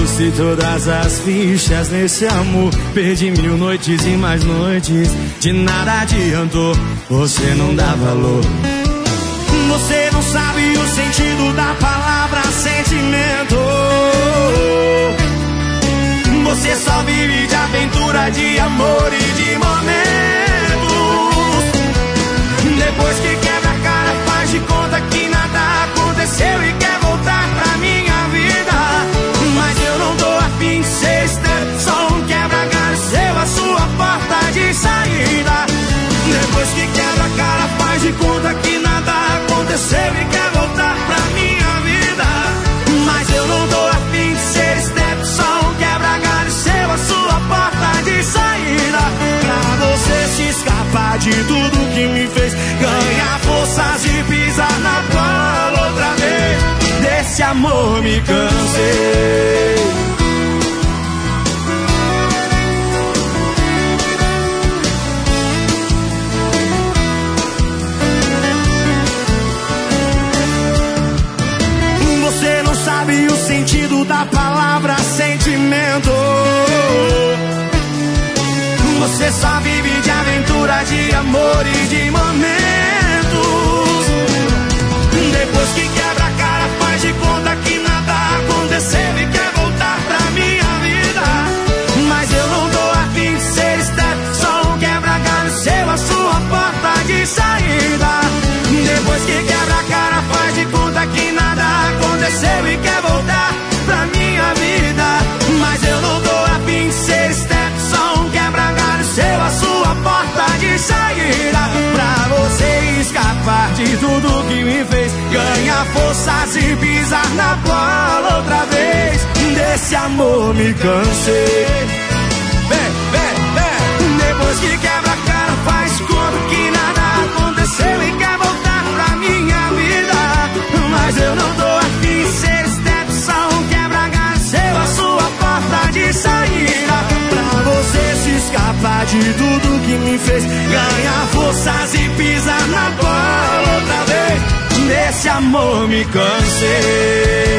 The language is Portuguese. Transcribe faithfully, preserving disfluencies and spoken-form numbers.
apostei todas as fichas nesse amor. Perdi mil noites e mais noites, de nada adiantou. Você não dá valor. Você não sabe o sentido da palavra sentimento. Você só vive de aventura, de amor e de momentos. Depois que quebra a cara, faz de conta que nada aconteceu e quer voltar pra minha vida. Mas eu não tô afim de ser step, só um quebra-galho seu, a sua porta de saída. Depois que quebra a cara, faz de conta que nada aconteceu e quer voltar pra minha vida. Mas eu não tô afim de ser step, só um quebra-galho seu, a sua porta de saída. Pra você se escapar de tudo que me fez ganhar forças e pisar na bola outra vez. Desse amor me cansei. Você não sabe o sentido da palavra sentimento. Você só vive de aventura, de amor e de momentos. Depois que quebra a cara, faz de conta que nada aconteceu e quer voltar pra minha vida. Mas eu não tô afim de ser step, só um quebra-galho seu, a sua porta de saída. Depois que quebra a cara, faz de conta que nada aconteceu e quer voltar pra minha vida. Mas eu não tô afim de ser step, só um quebra-galho seu, a sua porta de saída. Pra você escapar de tudo que me fez ganhar forças e pisar na bola outra vez. Desse amor me cansei. Vem, vem, vem. Depois que quebra a cara, faz conta que nada aconteceu e quer voltar pra minha vida. Mas eu não tô afim de ser step, só um quebra-galho seu, a sua porta de saída. Pra você se escapar de tudo que me fez ganhar forças e pisar na bola outra vez. Desse amor me cansei.